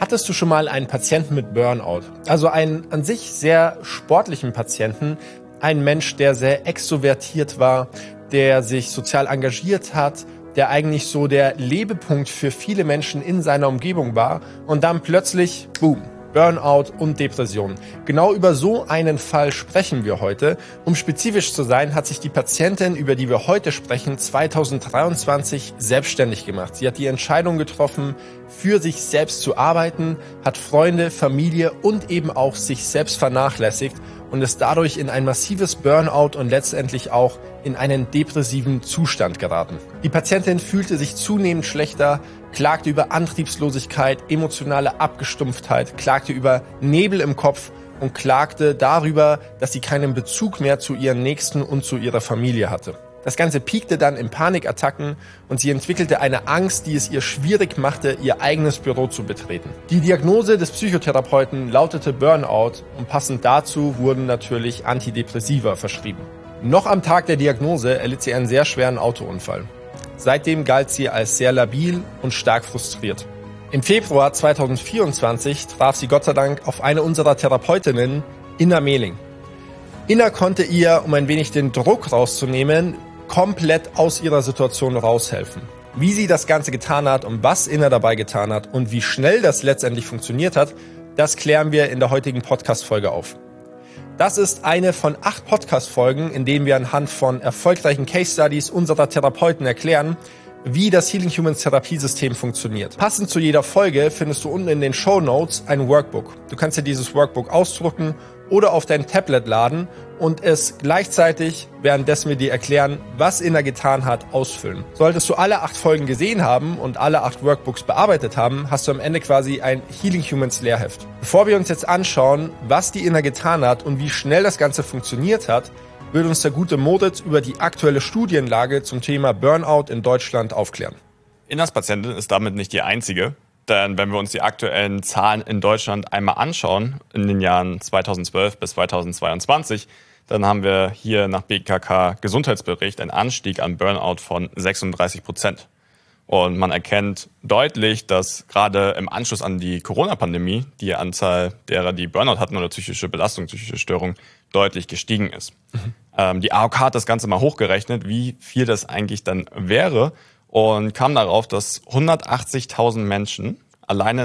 Hattest du schon mal einen Patienten mit Burnout? Also einen an sich sehr sportlichen Patienten, einen Mensch, der sehr extrovertiert war, der sich sozial engagiert hat, der eigentlich so der Lebepunkt für viele Menschen in seiner Umgebung war und dann plötzlich, boom, Burnout und Depression. Genau über so einen Fall sprechen wir heute. Um spezifisch zu sein, hat sich die Patientin, über die wir heute sprechen, 2023 selbstständig gemacht. Sie hat die Entscheidung getroffen, für sich selbst zu arbeiten, hat Freunde, Familie und eben auch sich selbst vernachlässigt und ist dadurch in ein massives Burnout und letztendlich auch in einen depressiven Zustand geraten. Die Patientin fühlte sich zunehmend schlechter, klagte über Antriebslosigkeit, emotionale Abgestumpftheit, klagte über Nebel im Kopf und klagte darüber, dass sie keinen Bezug mehr zu ihren Nächsten und zu ihrer Familie hatte. Das Ganze piekte dann in Panikattacken und sie entwickelte eine Angst, die es ihr schwierig machte, ihr eigenes Büro zu betreten. Die Diagnose des Psychotherapeuten lautete Burnout und passend dazu wurden natürlich Antidepressiva verschrieben. Noch am Tag der Diagnose erlitt sie einen sehr schweren Autounfall. Seitdem galt sie als sehr labil und stark frustriert. Im Februar 2024 traf sie Gott sei Dank auf eine unserer Therapeutinnen, Inna Mehling. Inna konnte ihr, um ein wenig den Druck rauszunehmen, komplett aus ihrer Situation raushelfen. Wie sie das Ganze getan hat und was Inna dabei getan hat und wie schnell das letztendlich funktioniert hat, das klären wir in der heutigen Podcast-Folge auf. Das ist eine von 8 Podcast-Folgen, in denen wir anhand von erfolgreichen Case-Studies unserer Therapeuten erklären, wie das Healing Humans Therapiesystem funktioniert. Passend zu jeder Folge findest du unten in den Shownotes ein Workbook. Du kannst dir dieses Workbook ausdrucken oder auf dein Tablet laden und es gleichzeitig, währenddessen wir dir erklären, was Inna getan hat, ausfüllen. Solltest du alle 8 Folgen gesehen haben und alle 8 Workbooks bearbeitet haben, hast du am Ende quasi ein Healing Humans Lehrheft. Bevor wir uns jetzt anschauen, was die Inna getan hat und wie schnell das Ganze funktioniert hat, wird uns der gute Moritz über die aktuelle Studienlage zum Thema Burnout in Deutschland aufklären. Innas Patientin ist damit nicht die einzige. Denn wenn wir uns die aktuellen Zahlen in Deutschland einmal anschauen, in den Jahren 2012 bis 2022, dann haben wir hier nach BKK Gesundheitsbericht einen Anstieg an Burnout von 36%. Und man erkennt deutlich, dass gerade im Anschluss an die Corona-Pandemie die Anzahl derer, die Burnout hatten oder psychische Belastung, psychische Störung, deutlich gestiegen ist. Die AOK hat das Ganze mal hochgerechnet, wie viel das eigentlich dann wäre, und kam darauf, dass 180.000 Menschen alleine in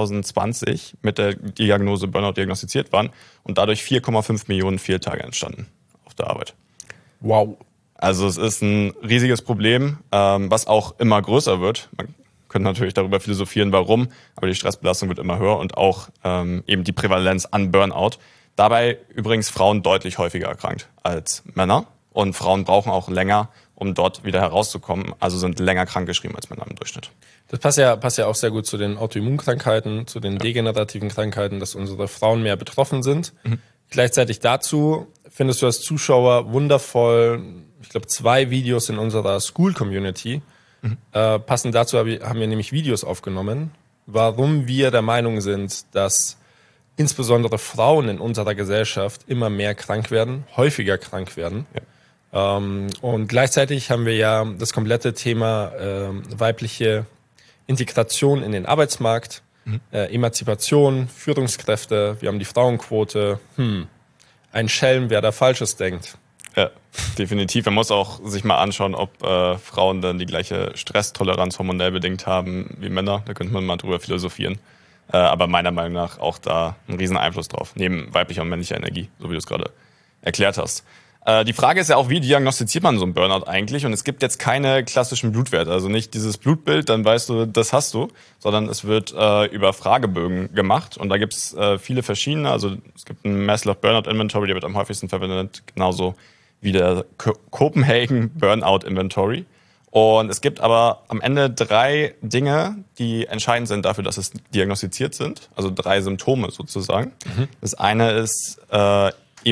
2020 mit der Diagnose Burnout diagnostiziert waren und dadurch 4,5 Millionen Fehltage entstanden auf der Arbeit. Wow. Also es ist ein riesiges Problem, was auch immer größer wird. Man könnte natürlich darüber philosophieren, warum, aber die Stressbelastung wird immer höher und auch eben die Prävalenz an Burnout. Dabei übrigens Frauen deutlich häufiger erkrankt als Männer und Frauen brauchen auch länger, um dort wieder herauszukommen, also sind länger krankgeschrieben als Männer im Durchschnitt. Das passt ja auch sehr gut zu den Autoimmunkrankheiten, zu den degenerativen Krankheiten, dass unsere Frauen mehr betroffen sind. Gleichzeitig dazu findest du als Zuschauer wundervoll, ich glaube 2 Videos in unserer School-Community. Passend dazu haben wir nämlich Videos aufgenommen, warum wir der Meinung sind, dass insbesondere Frauen in unserer Gesellschaft immer mehr krank werden, häufiger krank werden. Ja. Und gleichzeitig haben wir ja das komplette Thema weibliche Integration in den Arbeitsmarkt, Emanzipation, Führungskräfte, wir haben die Frauenquote. Ein Schelm, wer da Falsches denkt. Ja, definitiv. Man muss auch sich mal anschauen, ob Frauen dann die gleiche Stresstoleranz hormonell bedingt haben wie Männer. Da könnte man mal drüber philosophieren. Aber meiner Meinung nach auch da einen riesen Einfluss drauf, neben weiblicher und männlicher Energie, so wie du es gerade erklärt hast. Die Frage ist ja auch, wie diagnostiziert man so einen Burnout eigentlich? Und es gibt jetzt keine klassischen Blutwerte, also nicht dieses Blutbild, dann weißt du, das hast du, sondern es wird über Fragebögen gemacht und da gibt es viele verschiedene. Also es gibt einen Maslow Burnout Inventory, der wird am häufigsten verwendet, genauso wie der Copenhagen Burnout Inventory. Und es gibt aber am Ende 3 Dinge, die entscheidend sind dafür, dass es diagnostiziert sind, also 3 Symptome sozusagen. Das eine ist das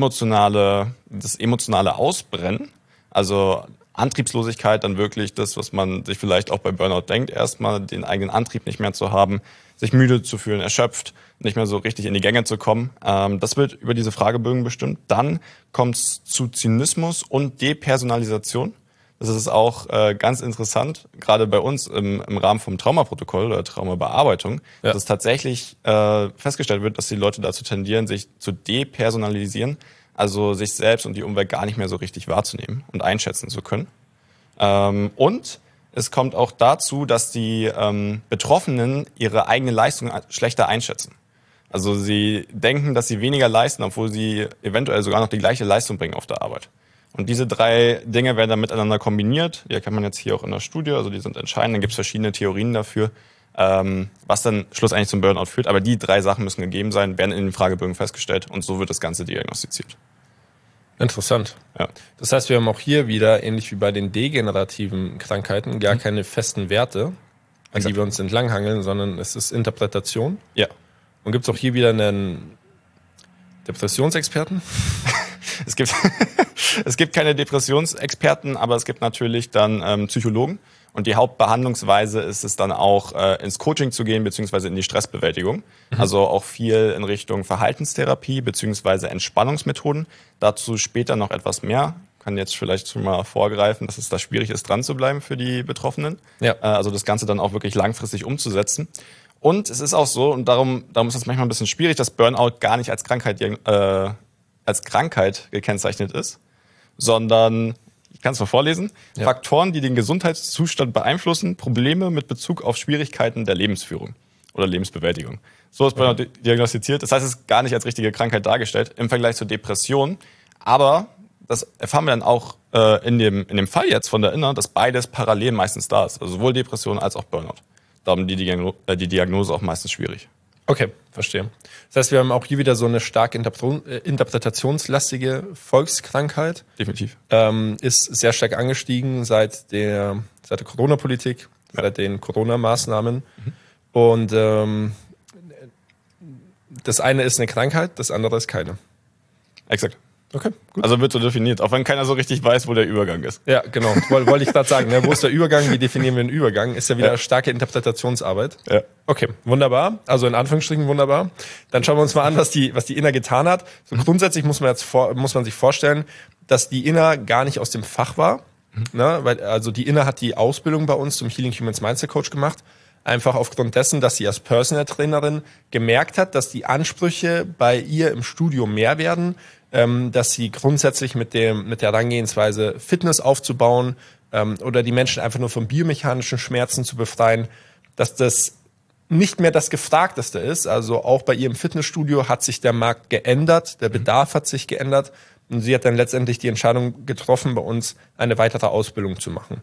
emotionale Ausbrennen, also Antriebslosigkeit, dann wirklich das, was man sich vielleicht auch bei Burnout denkt, erstmal den eigenen Antrieb nicht mehr zu haben, sich müde zu fühlen, erschöpft, nicht mehr so richtig in die Gänge zu kommen. Das wird über diese Fragebögen bestimmt. Dann kommt es zu Zynismus und Depersonalisation. Das ist auch ganz interessant, gerade bei uns im Rahmen vom Traumaprotokoll oder Traumabearbeitung, dass es tatsächlich festgestellt wird, dass die Leute dazu tendieren, sich zu depersonalisieren, also sich selbst und die Umwelt gar nicht mehr so richtig wahrzunehmen und einschätzen zu können. Und es kommt auch dazu, dass die Betroffenen ihre eigene Leistung schlechter einschätzen. Also sie denken, dass sie weniger leisten, obwohl sie eventuell sogar noch die gleiche Leistung bringen auf der Arbeit. Und diese 3 Dinge werden dann miteinander kombiniert. Die erkennt man jetzt hier auch in der Studie, also die sind entscheidend. Dann gibt es verschiedene Theorien dafür, was dann schlussendlich zum Burnout führt. Aber die 3 Sachen müssen gegeben sein, werden in den Fragebögen festgestellt und so wird das Ganze diagnostiziert. Interessant. Ja. Das heißt, wir haben auch hier wieder, ähnlich wie bei den degenerativen Krankheiten, gar keine festen Werte, an die wir uns entlanghangeln, sondern es ist Interpretation. Ja. Und gibt es auch hier wieder einen Depressionsexperten? Es gibt keine Depressionsexperten, aber es gibt natürlich dann Psychologen. Und die Hauptbehandlungsweise ist es dann auch, ins Coaching zu gehen, beziehungsweise in die Stressbewältigung. Also auch viel in Richtung Verhaltenstherapie, beziehungsweise Entspannungsmethoden. Dazu später noch etwas mehr. Kann jetzt vielleicht schon mal vorgreifen, dass es da schwierig ist, dran zu bleiben für die Betroffenen. Ja. Also das Ganze dann auch wirklich langfristig umzusetzen. Und es ist auch so, und darum ist es manchmal ein bisschen schwierig, dass Burnout gar nicht als Krankheit gekennzeichnet ist, sondern, ich kann es mal vorlesen, Faktoren, die den Gesundheitszustand beeinflussen, Probleme mit Bezug auf Schwierigkeiten der Lebensführung oder Lebensbewältigung. So ist Burnout diagnostiziert. Das heißt, es ist gar nicht als richtige Krankheit dargestellt im Vergleich zur Depression. Aber das erfahren wir dann auch in dem Fall jetzt von der Inna, dass beides parallel meistens da ist. Also sowohl Depression als auch Burnout. Darum die Diagnose auch meistens schwierig. Okay, verstehe. Das heißt, wir haben auch hier wieder so eine stark interpretationslastige Volkskrankheit. Definitiv. Ist sehr stark angestiegen seit der Corona-Politik, seit den Corona-Maßnahmen. Und das eine ist eine Krankheit, das andere ist keine. Exakt. Okay, gut. Also wird so definiert, auch wenn keiner so richtig weiß, wo der Übergang ist. Ja, genau. Wollte ich gerade sagen. Ne? Wo ist der Übergang? Wie definieren wir den Übergang? Ist ja wieder starke Interpretationsarbeit. Ja. Okay, wunderbar. Also in Anführungsstrichen wunderbar. Dann schauen wir uns mal an, was die Inna getan hat. So grundsätzlich muss man sich vorstellen, dass die Inna gar nicht aus dem Fach war. Ne? Weil, also die Inna hat die Ausbildung bei uns zum Healing Humans Mindset Coach gemacht. Einfach aufgrund dessen, dass sie als Personal Trainerin gemerkt hat, dass die Ansprüche bei ihr im Studio mehr werden, dass sie grundsätzlich mit der Herangehensweise Fitness aufzubauen oder die Menschen einfach nur von biomechanischen Schmerzen zu befreien, dass das nicht mehr das Gefragteste ist. Also auch bei ihrem Fitnessstudio hat sich der Markt geändert, der Bedarf hat sich geändert und sie hat dann letztendlich die Entscheidung getroffen, bei uns eine weitere Ausbildung zu machen.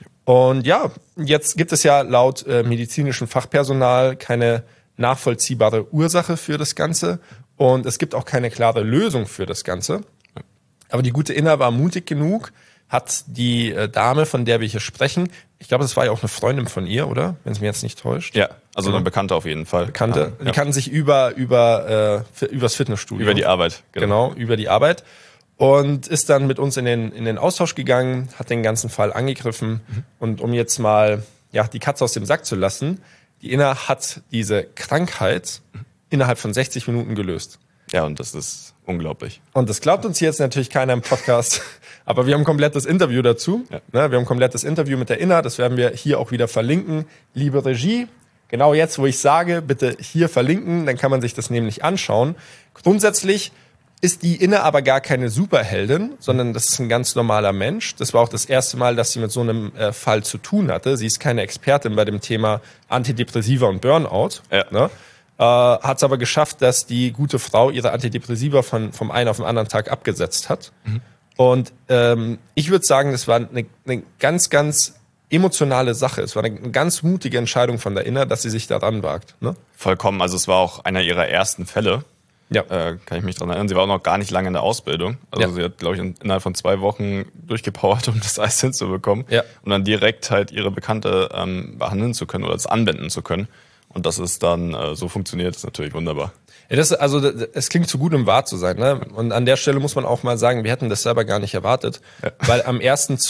Und ja, jetzt gibt es ja laut medizinischem Fachpersonal keine nachvollziehbare Ursache für das Ganze. Und es gibt auch keine klare Lösung für das Ganze. Aber die gute Inna war mutig genug, hat die Dame, von der wir hier sprechen, ich glaube, das war ja auch eine Freundin von ihr, oder? Wenn es mir jetzt nicht täuscht. Ja, also eine Bekannte auf jeden Fall. Bekannte. Die kannten sich übers Fitnessstudio. Über die Arbeit. Genau, über die Arbeit. Und ist dann mit uns in den Austausch gegangen, hat den ganzen Fall angegriffen. Und um jetzt mal die Katze aus dem Sack zu lassen, die Inna hat diese Krankheit innerhalb von 60 Minuten gelöst. Ja, und das ist unglaublich. Und das glaubt uns jetzt natürlich keiner im Podcast, aber wir haben ein komplettes Interview dazu. Ja. Wir haben ein komplettes Interview mit der Inna, das werden wir hier auch wieder verlinken. Liebe Regie, genau jetzt, wo ich sage, bitte hier verlinken, dann kann man sich das nämlich anschauen. Grundsätzlich ist die Inna aber gar keine Superheldin, sondern das ist ein ganz normaler Mensch. Das war auch das erste Mal, dass sie mit so einem Fall zu tun hatte. Sie ist keine Expertin bei dem Thema Antidepressiva und Burnout. Ja. Ne? Hat es aber geschafft, dass die gute Frau ihre Antidepressiva vom einen auf den anderen Tag abgesetzt hat. Und ich würde sagen, das war eine ganz, ganz emotionale Sache. Es war eine ganz mutige Entscheidung von der Inna, dass sie sich daran wagt. Ne? Vollkommen. Also es war auch einer ihrer ersten Fälle. Ja. Kann ich mich daran erinnern. Sie war auch noch gar nicht lange in der Ausbildung. Also sie hat, glaube ich, innerhalb von 2 Wochen durchgepowert, um das alles hinzubekommen. Ja. Und dann direkt halt ihre Bekannte behandeln zu können oder das anwenden zu können. Und dass es dann so funktioniert, ist natürlich wunderbar. Ja, es klingt zu gut, um wahr zu sein. Ne? Und an der Stelle muss man auch mal sagen, wir hätten das selber gar nicht erwartet. Ja. Weil am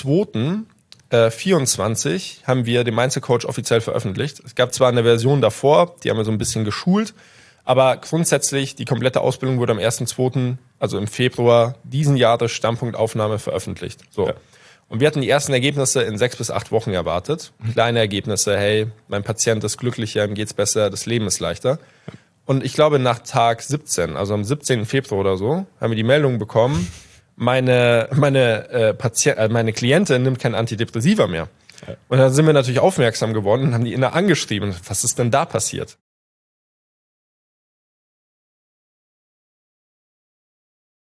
1.2.24 haben wir den Mindset Coach offiziell veröffentlicht. Es gab zwar eine Version davor, die haben wir so ein bisschen geschult, aber grundsätzlich die komplette Ausbildung wurde am 1.2., also im Februar diesen Jahres Stammpunktaufnahme veröffentlicht. So. Ja. Und wir hatten die ersten Ergebnisse in 6 bis 8 Wochen erwartet. Kleine Ergebnisse, hey, mein Patient ist glücklicher, ihm geht's besser, das Leben ist leichter. Und ich glaube, nach Tag 17, also am 17. Februar oder so, haben wir die Meldung bekommen, meine Klientin nimmt kein Antidepressiva mehr. Und dann sind wir natürlich aufmerksam geworden und haben die Inner angeschrieben. Was ist denn da passiert?